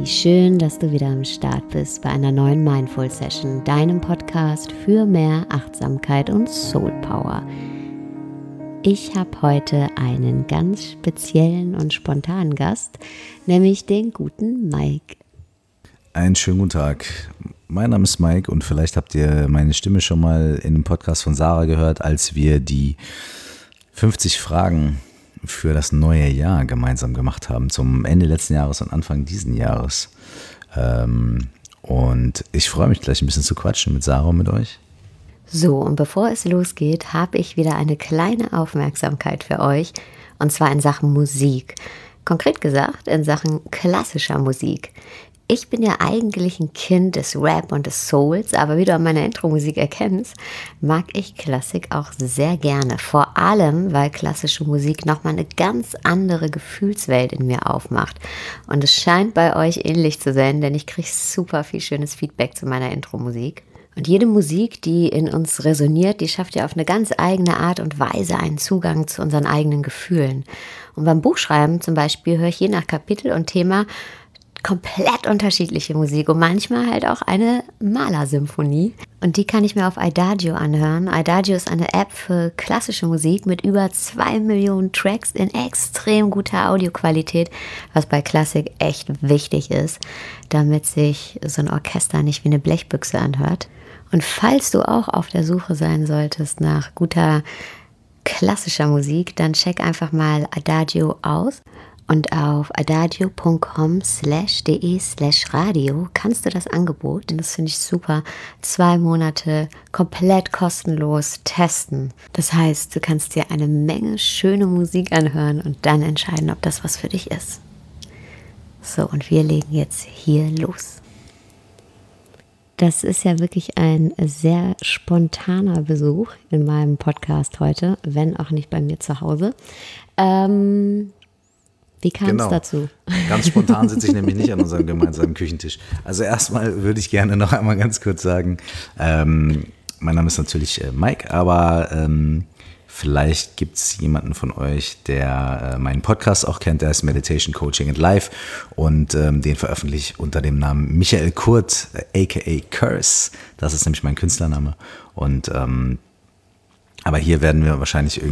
schön, dass du wieder am Start bist bei einer neuen Mindful Session, deinem Podcast für mehr Achtsamkeit und Soul Power. Ich habe heute einen ganz speziellen und spontanen Gast, nämlich den guten Mike. Einen schönen guten Tag. Mein Name ist Mike und vielleicht habt ihr meine Stimme schon mal in dem Podcast von Sarah gehört, als wir die 50 Fragen für das neue Jahr gemeinsam gemacht haben, zum Ende letzten Jahres und Anfang diesen Jahres. Und ich freue mich gleich ein bisschen zu quatschen mit Sarah und mit euch. So, und bevor es losgeht, habe ich wieder eine kleine Aufmerksamkeit für euch, und zwar in Sachen Musik. Konkret gesagt in Sachen klassischer Musik. Ich bin ja eigentlich ein Kind des Rap und des Souls, aber wie du an meiner Intro-Musik erkennst, mag ich Klassik auch sehr gerne. Vor allem, weil klassische Musik nochmal eine ganz andere Gefühlswelt in mir aufmacht. Und es scheint bei euch ähnlich zu sein, denn ich kriege super viel schönes Feedback zu meiner Intro-Musik. Und jede Musik, die in uns resoniert, die schafft ja auf eine ganz eigene Art und Weise einen Zugang zu unseren eigenen Gefühlen. Und beim Buchschreiben zum Beispiel höre ich je nach Kapitel und Thema komplett unterschiedliche Musik und manchmal halt auch eine Malersymphonie. Und die kann ich mir auf Idagio anhören. Idagio ist eine App für klassische Musik mit über 2 Millionen Tracks in extrem guter Audioqualität, was bei Klassik echt wichtig ist, damit sich so ein Orchester nicht wie eine Blechbüchse anhört. Und falls du auch auf der Suche sein solltest nach guter klassischer Musik, dann check einfach mal Idagio aus. Und auf adagio.com/de/radio kannst du das Angebot, und das finde ich super, 2 Monate komplett kostenlos testen. Das heißt, du kannst dir eine Menge schöne Musik anhören und dann entscheiden, ob das was für dich ist. So, und wir legen jetzt hier los. Das ist ja wirklich ein sehr spontaner Besuch in meinem Podcast heute, wenn auch nicht bei mir zu Hause. Wie kam es dazu? Ganz spontan sitze ich nämlich nicht an unserem gemeinsamen Küchentisch. Also erstmal würde ich gerne noch einmal ganz kurz sagen, mein Name ist natürlich Mike, aber vielleicht gibt es jemanden von euch, der meinen Podcast auch kennt, der ist Meditation Coaching and Life und den veröffentliche ich unter dem Namen Michael Kurt, aka Curse. Das ist nämlich mein Künstlername. Und aber hier werden wir wahrscheinlich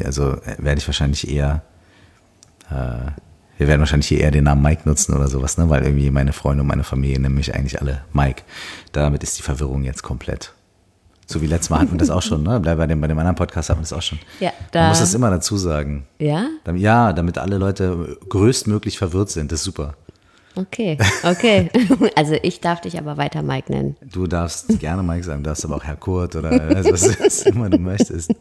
wir werden wahrscheinlich hier eher den Namen Mike nutzen oder sowas, ne? Weil irgendwie meine Freunde und meine Familie nennen mich eigentlich alle Mike. Damit ist die Verwirrung jetzt komplett. So wie letztes Mal hatten wir das auch schon, ne? Bei dem anderen Podcast hatten wir das auch schon. Ja, man muss das immer dazu sagen. Ja? Ja, damit alle Leute größtmöglich verwirrt sind. Das ist super. Okay. Also ich darf dich aber weiter Mike nennen. Du darfst gerne Mike sagen, du darfst aber auch Herr Kurt oder was immer du möchtest.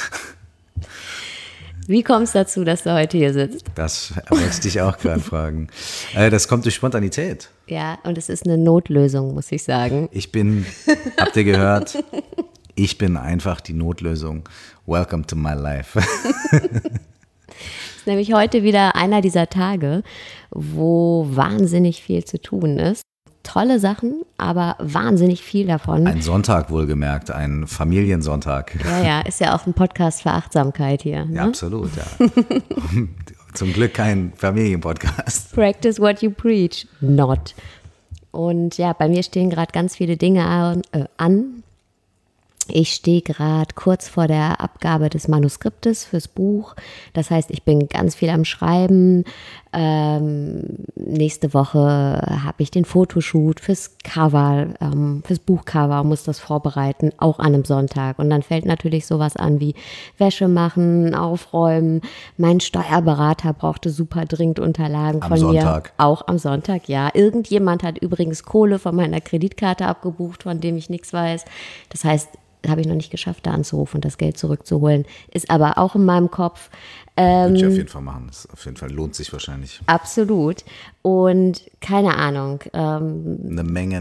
Wie kommst du dazu, dass du heute hier sitzt? Das wollte ich dich auch gerade fragen. Das kommt durch Spontanität. Ja, und es ist eine Notlösung, muss ich sagen. Habt ihr gehört? Ich bin einfach die Notlösung. Welcome to my life. Es ist nämlich heute wieder einer dieser Tage, wo wahnsinnig viel zu tun ist. Tolle Sachen, aber wahnsinnig viel davon. Ein Sonntag wohlgemerkt, ein Familiensonntag. Ja, ist ja auch ein Podcast für Achtsamkeit hier. Ne? Ja, absolut, ja. Zum Glück kein Familienpodcast. Practice what you preach, not. Und ja, bei mir stehen gerade ganz viele Dinge an. Ich stehe gerade kurz vor der Abgabe des Manuskriptes fürs Buch. Das heißt, ich bin ganz viel am Schreiben. Nächste Woche habe ich den Fotoshoot fürs Cover, fürs Buchcover, muss das vorbereiten, auch an einem Sonntag. Und dann fällt natürlich sowas an wie Wäsche machen, aufräumen. Mein Steuerberater brauchte super dringend Unterlagen von mir. Am Sonntag? Auch am Sonntag, ja. Irgendjemand hat übrigens Kohle von meiner Kreditkarte abgebucht, von dem ich nichts weiß. Das heißt, habe ich noch nicht geschafft, da anzurufen und das Geld zurückzuholen. Ist aber auch in meinem Kopf. Würde ich auf jeden Fall machen. Das auf jeden Fall lohnt sich wahrscheinlich. Absolut. Und keine Ahnung. Eine Menge.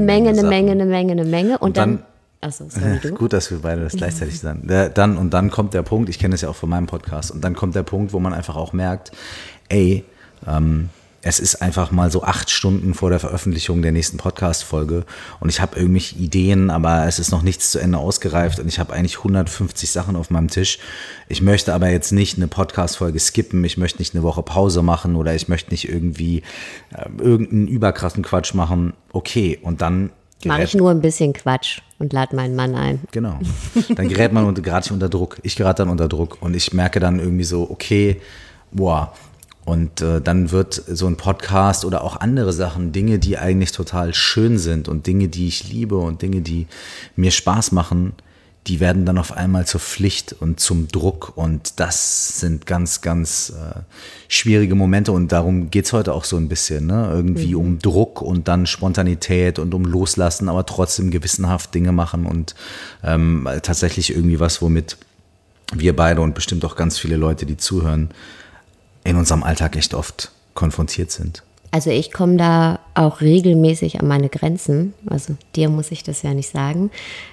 Und dann achso, sorry, du. Gut, dass wir beide das gleichzeitig sagen. Dann kommt der Punkt, ich kenne es ja auch von meinem Podcast, und dann kommt der Punkt, wo man einfach auch merkt, es es ist einfach mal so 8 Stunden vor der Veröffentlichung der nächsten Podcast-Folge und ich habe irgendwie Ideen, aber es ist noch nichts zu Ende ausgereift und ich habe eigentlich 150 Sachen auf meinem Tisch. Ich möchte aber jetzt nicht eine Podcast-Folge skippen, ich möchte nicht eine Woche Pause machen oder ich möchte nicht irgendwie irgendeinen überkrassen Quatsch machen. Okay, und dann mache ich nur ein bisschen Quatsch und lade meinen Mann ein. Genau. Dann gerate ich unter Druck. Ich gerate dann unter Druck und ich merke dann irgendwie so, okay, boah. Und dann wird so ein Podcast oder auch andere Sachen, Dinge, die eigentlich total schön sind und Dinge, die ich liebe und Dinge, die mir Spaß machen, die werden dann auf einmal zur Pflicht und zum Druck. Und das sind ganz, ganz schwierige Momente. Und darum geht's heute auch so ein bisschen, ne? Irgendwie um Druck und dann Spontanität und um Loslassen, aber trotzdem gewissenhaft Dinge machen und tatsächlich irgendwie was, womit wir beide und bestimmt auch ganz viele Leute, die zuhören, in unserem Alltag echt oft konfrontiert sind. Also ich komme da auch regelmäßig an meine Grenzen. Also dir muss ich das ja nicht sagen.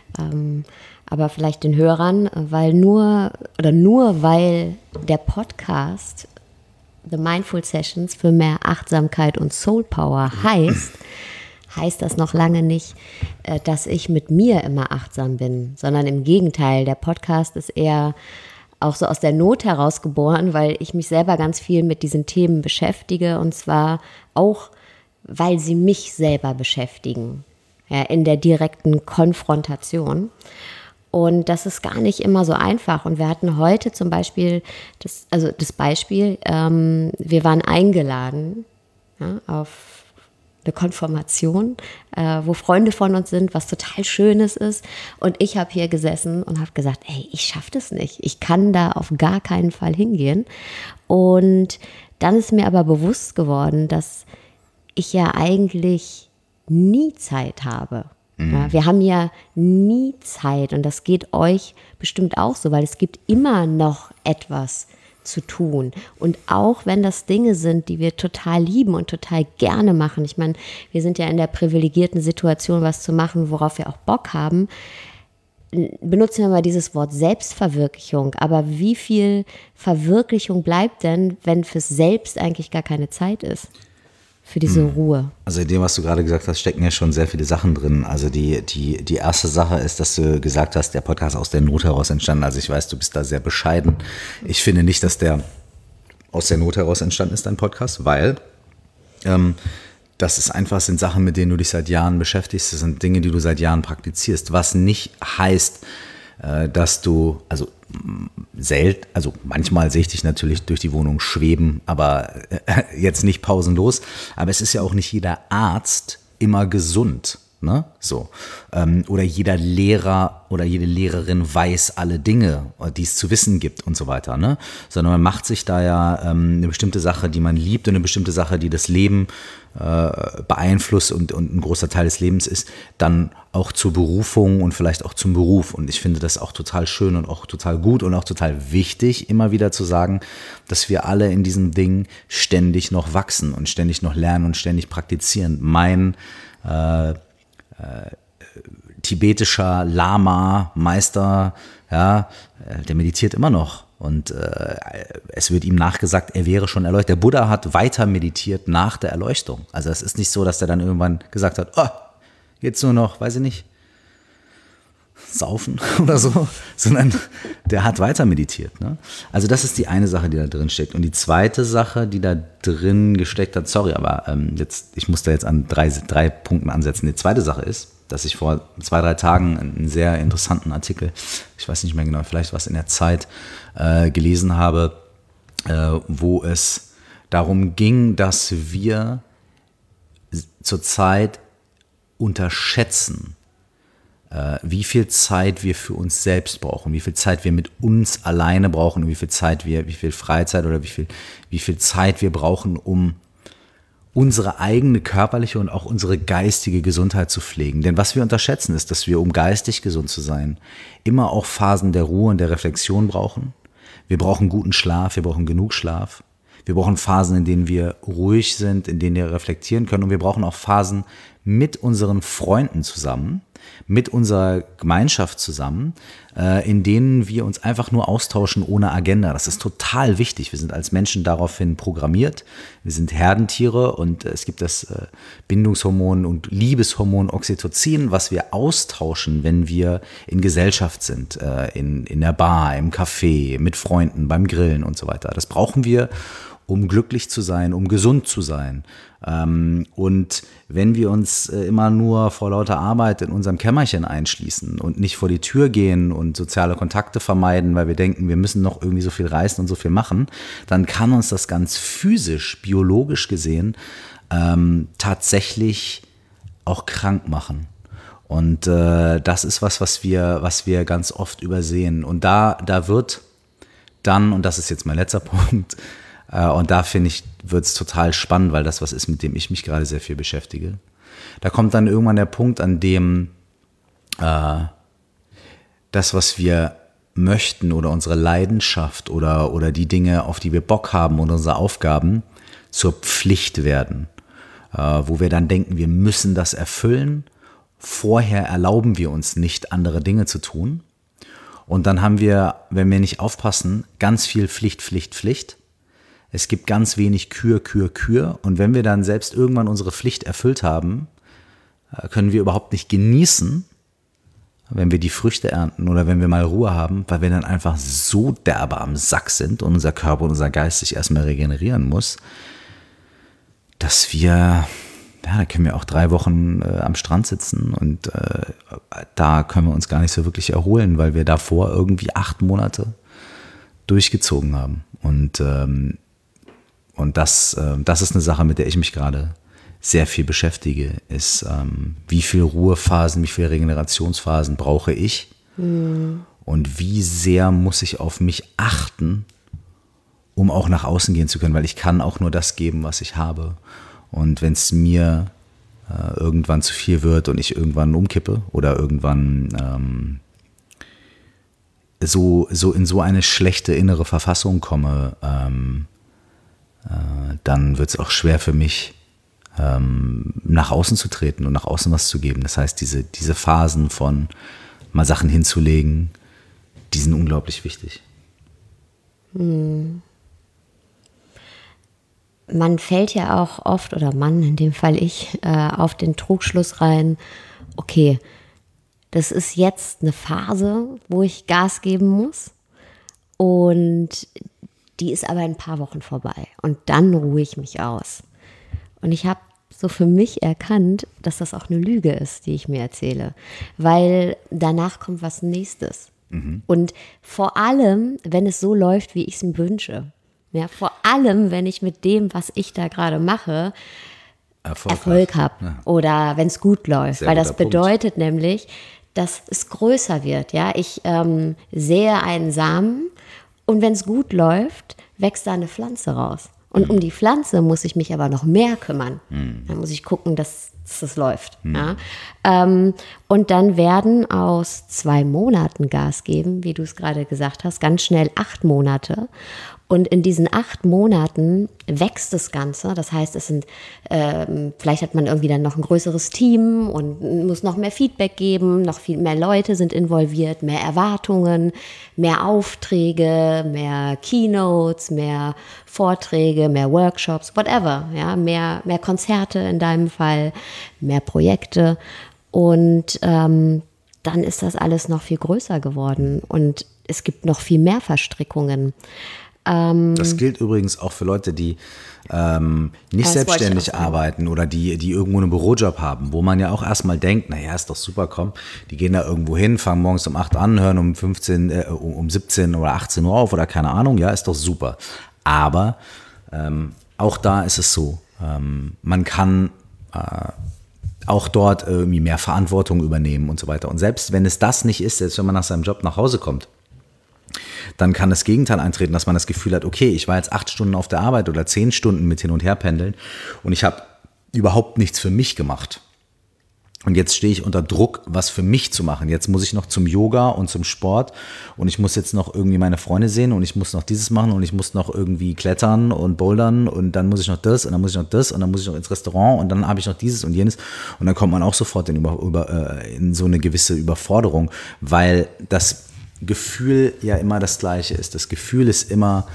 Aber vielleicht den Hörern, weil nur weil der Podcast The Mindful Sessions für mehr Achtsamkeit und Soul Power heißt das noch lange nicht, dass ich mit mir immer achtsam bin, sondern im Gegenteil, der Podcast ist eher auch so aus der Not heraus geboren, weil ich mich selber ganz viel mit diesen Themen beschäftige und zwar auch, weil sie mich selber beschäftigen, ja, in der direkten Konfrontation. Und das ist gar nicht immer so einfach. Und wir hatten heute zum Beispiel das Beispiel, wir waren eingeladen, ja, auf eine Konfirmation, wo Freunde von uns sind, was total Schönes ist. Und ich habe hier gesessen und habe gesagt, ey, ich schaffe das nicht. Ich kann da auf gar keinen Fall hingehen. Und dann ist mir aber bewusst geworden, dass ich ja eigentlich nie Zeit habe. Ja, wir haben ja nie Zeit und das geht euch bestimmt auch so, weil es gibt immer noch etwas zu tun. Und auch wenn das Dinge sind, die wir total lieben und total gerne machen. Ich meine, wir sind ja in der privilegierten Situation, was zu machen, worauf wir auch Bock haben. Benutzen wir mal dieses Wort Selbstverwirklichung. Aber wie viel Verwirklichung bleibt denn, wenn fürs Selbst eigentlich gar keine Zeit ist? Für diese Ruhe. Also in dem, was du gerade gesagt hast, stecken ja schon sehr viele Sachen drin. Also die erste Sache ist, dass du gesagt hast, der Podcast aus der Not heraus entstanden. Also ich weiß, du bist da sehr bescheiden. Ich finde nicht, dass der aus der Not heraus entstanden ist, dein Podcast, weil das ist einfach, sind Sachen, mit denen du dich seit Jahren beschäftigst. Das sind Dinge, die du seit Jahren praktizierst. Was nicht heißt, dass du, also manchmal sehe ich dich natürlich durch die Wohnung schweben, aber jetzt nicht pausenlos. Aber es ist ja auch nicht jeder Arzt immer gesund, ne? So. Oder jeder Lehrer oder jede Lehrerin weiß alle Dinge, die es zu wissen gibt und so weiter, ne? Sondern man macht sich da ja eine bestimmte Sache, die man liebt und eine bestimmte Sache, die das Leben beeinflusst und ein großer Teil des Lebens ist, dann auch zur Berufung und vielleicht auch zum Beruf. Und ich finde das auch total schön und auch total gut und auch total wichtig, immer wieder zu sagen, dass wir alle in diesem Ding ständig noch wachsen und ständig noch lernen und ständig praktizieren. Mein tibetischer Lama-Meister, ja, der meditiert immer noch. Und es wird ihm nachgesagt, er wäre schon erleuchtet. Der Buddha hat weiter meditiert nach der Erleuchtung. Also es ist nicht so, dass er dann irgendwann gesagt hat, oh, jetzt nur noch, weiß ich nicht, saufen oder so, sondern der hat weiter meditiert. Ne? Also das ist die eine Sache, die da drin steckt. Und die zweite Sache, die da drin gesteckt hat, sorry, aber ich muss da jetzt an drei Punkten ansetzen. Die zweite Sache ist, dass ich vor 2-3 Tagen einen sehr interessanten Artikel, ich weiß nicht mehr genau, vielleicht was in der Zeit, gelesen habe, wo es darum ging, dass wir zurzeit unterschätzen, wie viel Zeit wir für uns selbst brauchen, wie viel Zeit wir mit uns alleine brauchen, wie viel Freizeit oder wie viel Zeit wir brauchen, um unsere eigene körperliche und auch unsere geistige Gesundheit zu pflegen. Denn was wir unterschätzen ist, dass wir, um geistig gesund zu sein, immer auch Phasen der Ruhe und der Reflexion brauchen. Wir brauchen guten Schlaf, wir brauchen genug Schlaf. Wir brauchen Phasen, in denen wir ruhig sind, in denen wir reflektieren können. Und wir brauchen auch Phasen mit unseren Freunden zusammen, mit unserer Gemeinschaft zusammen, in denen wir uns einfach nur austauschen ohne Agenda. Das ist total wichtig. Wir sind als Menschen daraufhin programmiert. Wir sind Herdentiere und es gibt das Bindungshormon und Liebeshormon Oxytocin, was wir austauschen, wenn wir in Gesellschaft sind, in der Bar, im Café, mit Freunden, beim Grillen und so weiter. Das brauchen wir, um glücklich zu sein, um gesund zu sein. Und wenn wir uns immer nur vor lauter Arbeit in unserem Kämmerchen einschließen und nicht vor die Tür gehen und soziale Kontakte vermeiden, weil wir denken, wir müssen noch irgendwie so viel reißen und so viel machen, dann kann uns das ganz physisch, biologisch gesehen, tatsächlich auch krank machen. Und das ist was wir ganz oft übersehen. Und da wird dann, und das ist jetzt mein letzter Punkt, und da finde ich, wird es total spannend, weil das was ist, mit dem ich mich gerade sehr viel beschäftige. Da kommt dann irgendwann der Punkt, an dem das, was wir möchten oder unsere Leidenschaft oder die Dinge, auf die wir Bock haben und unsere Aufgaben zur Pflicht werden. Wo wir dann denken, wir müssen das erfüllen. Vorher erlauben wir uns nicht, andere Dinge zu tun. Und dann haben wir, wenn wir nicht aufpassen, ganz viel Pflicht. Es gibt ganz wenig Kür. Und wenn wir dann selbst irgendwann unsere Pflicht erfüllt haben, können wir überhaupt nicht genießen, wenn wir die Früchte ernten oder wenn wir mal Ruhe haben, weil wir dann einfach so derbe am Sack sind und unser Körper und unser Geist sich erstmal regenerieren muss, dass wir, da können wir auch 3 Wochen am Strand sitzen und da können wir uns gar nicht so wirklich erholen, weil wir davor irgendwie 8 Monate durchgezogen haben. Und das ist eine Sache, mit der ich mich gerade sehr viel beschäftige, ist, wie viel Ruhephasen, wie viele Regenerationsphasen brauche ich und wie sehr muss ich auf mich achten, um auch nach außen gehen zu können, weil ich kann auch nur das geben, was ich habe. Und wenn es mir irgendwann zu viel wird und ich irgendwann umkippe oder irgendwann so in so eine schlechte innere Verfassung komme, dann wird es auch schwer für mich, nach außen zu treten und nach außen was zu geben. Das heißt, diese Phasen von mal Sachen hinzulegen, die sind unglaublich wichtig. Man fällt ja auch oft, oder Mann, in dem Fall ich, auf den Trugschluss rein, okay, das ist jetzt eine Phase, wo ich Gas geben muss und die ist aber in ein paar Wochen vorbei und dann ruhe ich mich aus. Und ich habe so für mich erkannt, dass das auch eine Lüge ist, die ich mir erzähle, weil danach kommt was Nächstes. Und vor allem, wenn es so läuft, wie ich es mir wünsche. Ja, vor allem, wenn ich mit dem, was ich da gerade mache, Erfolg habe oder wenn es gut läuft. Sehr weil das bedeutet nämlich, dass es größer wird. Ja? Ich sähe einen Samen und wenn es gut läuft, wächst da eine Pflanze raus. Und um die Pflanze muss ich mich aber noch mehr kümmern. Dann muss ich gucken, dass es läuft. Ja? Und dann werden aus 2 Monaten Gas geben, wie du es gerade gesagt hast, ganz schnell 8 Monate. Und in diesen 8 Monaten wächst das Ganze. Das heißt, es sind, vielleicht hat man irgendwie dann noch ein größeres Team und muss noch mehr Feedback geben, noch viel mehr Leute sind involviert, mehr Erwartungen, mehr Aufträge, mehr Keynotes, mehr Vorträge, mehr Workshops, whatever. Ja, mehr Konzerte in deinem Fall, mehr Projekte. Und dann ist das alles noch viel größer geworden und es gibt noch viel mehr Verstrickungen. Das gilt übrigens auch für Leute, die nicht selbstständig arbeiten oder die irgendwo einen Bürojob haben, wo man ja auch erstmal denkt, naja, ist doch super, komm, die gehen da irgendwo hin, fangen morgens um 8 an, hören um 17 oder 18 Uhr auf oder keine Ahnung, ja, ist doch super. Aber auch da ist es so, man kann auch dort irgendwie mehr Verantwortung übernehmen und so weiter. Und selbst wenn es das nicht ist, selbst wenn man nach seinem Job nach Hause kommt, dann kann das Gegenteil eintreten, dass man das Gefühl hat, okay, ich war jetzt 8 Stunden auf der Arbeit oder 10 Stunden mit hin und her pendeln und ich habe überhaupt nichts für mich gemacht. Und jetzt stehe ich unter Druck, was für mich zu machen. Jetzt muss ich noch zum Yoga und zum Sport und ich muss jetzt noch irgendwie meine Freunde sehen und ich muss noch dieses machen und ich muss noch irgendwie klettern und bouldern und dann muss ich noch das und dann muss ich noch das und dann muss ich noch ins Restaurant und dann habe ich noch dieses und jenes und dann kommt man auch sofort in so eine gewisse Überforderung, weil das Gefühl ja immer das Gleiche ist. Das Gefühl ist immer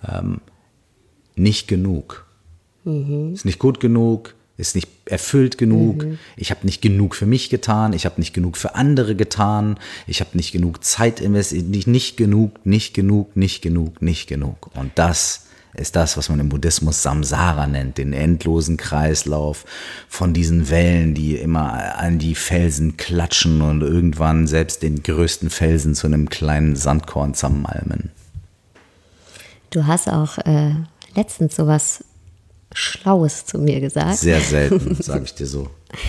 nicht genug. Ist nicht gut genug, ist nicht erfüllt genug, ich habe nicht genug für mich getan, ich habe nicht genug für andere getan, ich habe nicht genug Zeit investiert, nicht genug. Und das ist das, was man im Buddhismus Samsara nennt, den endlosen Kreislauf von diesen Wellen, die immer an die Felsen klatschen und irgendwann selbst den größten Felsen zu einem kleinen Sandkorn zermalmen. Du hast auch letztens sowas Schlaues zu mir gesagt. Sehr selten, sage ich dir so.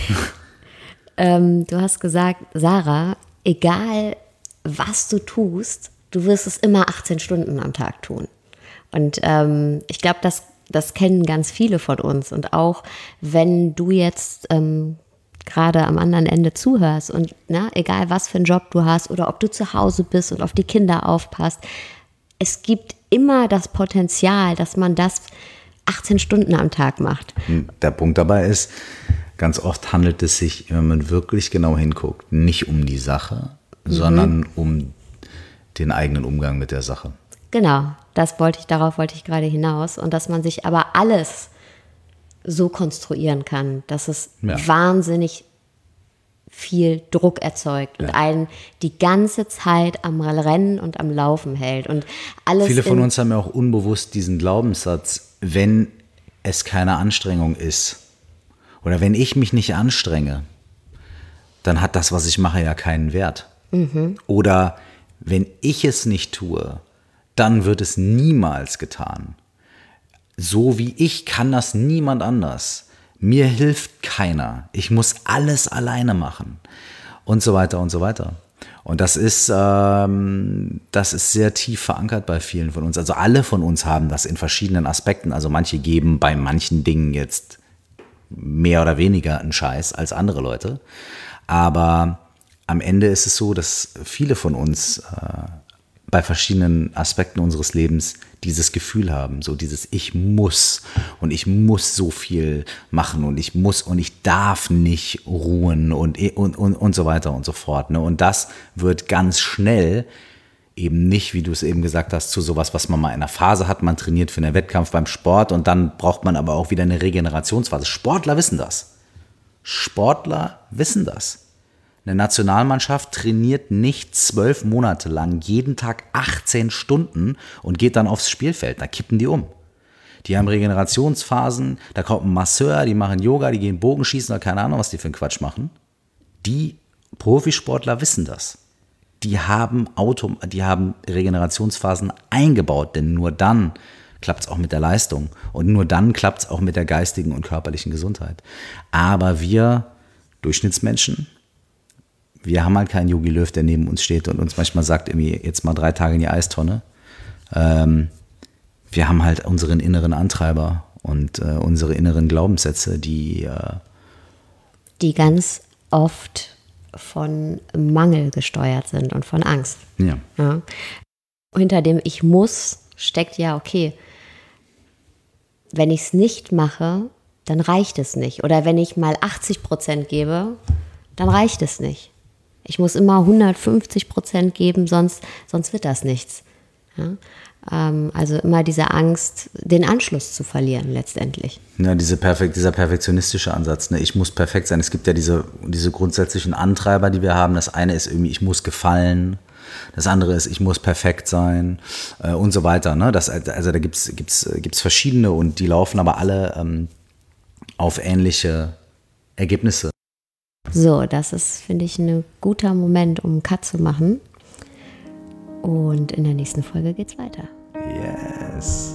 Du hast gesagt, Sarah, egal was du tust, du wirst es immer 18 Stunden am Tag tun. Und ich glaube, das kennen ganz viele von uns. Und auch wenn du jetzt gerade am anderen Ende zuhörst und egal was für einen Job du hast oder ob du zu Hause bist und auf die Kinder aufpasst, es gibt immer das Potenzial, dass man das 18 Stunden am Tag macht. Der Punkt dabei ist, ganz oft handelt es sich, wenn man wirklich genau hinguckt, nicht um die Sache, sondern um den eigenen Umgang mit der Sache. Genau, darauf wollte ich gerade hinaus. Und dass man sich aber alles so konstruieren kann, dass es wahnsinnig viel Druck erzeugt und einen die ganze Zeit am Rennen und am Laufen hält. Und alles viele von uns haben ja auch unbewusst diesen Glaubenssatz, wenn es keine Anstrengung ist oder wenn ich mich nicht anstrenge, dann hat das, was ich mache, ja keinen Wert. Oder wenn ich es nicht tue, dann wird es niemals getan. So wie ich kann das niemand anders. Mir hilft keiner. Ich muss alles alleine machen. Und so weiter und so weiter. Und das ist sehr tief verankert bei vielen von uns. Also alle von uns haben das in verschiedenen Aspekten. Also manche geben bei manchen Dingen jetzt mehr oder weniger einen Scheiß als andere Leute. Aber am Ende ist es so, dass viele von uns bei verschiedenen Aspekten unseres Lebens dieses Gefühl haben, so dieses Ich muss und ich muss so viel machen und ich muss und ich darf nicht ruhen und so weiter und so fort. Ne? Und das wird ganz schnell eben nicht, wie du es eben gesagt hast, zu sowas, was man mal in einer Phase hat. Man trainiert für einen Wettkampf beim Sport und dann braucht man aber auch wieder eine Regenerationsphase. Sportler wissen das. Eine Nationalmannschaft trainiert nicht 12 Monate lang, jeden Tag 18 Stunden und geht dann aufs Spielfeld. Da kippen die um. Die haben Regenerationsphasen, da kommt ein Masseur, die machen Yoga, die gehen Bogenschießen oder keine Ahnung, was die für einen Quatsch machen. Die Profisportler wissen das. Die haben Regenerationsphasen eingebaut, denn nur dann klappt es auch mit der Leistung und nur dann klappt es auch mit der geistigen und körperlichen Gesundheit. Aber wir Durchschnittsmenschen, wir haben halt keinen Jogi Löw, der neben uns steht und uns manchmal sagt, irgendwie jetzt mal 3 Tage in die Eistonne. Wir haben halt unseren inneren Antreiber und unsere inneren Glaubenssätze, die ganz oft von Mangel gesteuert sind und von Angst. Ja. Hinter dem Ich muss steckt ja, okay, wenn ich es nicht mache, dann reicht es nicht. Oder wenn ich mal 80% gebe, dann reicht es nicht. Ich muss immer 150% geben, sonst wird das nichts. Ja? Also immer diese Angst, den Anschluss zu verlieren letztendlich. Ja, dieser perfektionistische Ansatz. Ne? Ich muss perfekt sein. Es gibt ja diese grundsätzlichen Antreiber, die wir haben. Das eine ist irgendwie, ich muss gefallen. Das andere ist, ich muss perfekt sein und so weiter. Ne? Da gibt's verschiedene und die laufen aber alle auf ähnliche Ergebnisse. So, das ist, finde ich, ein guter Moment, um einen Cut zu machen. Und in der nächsten Folge geht's weiter. Yes.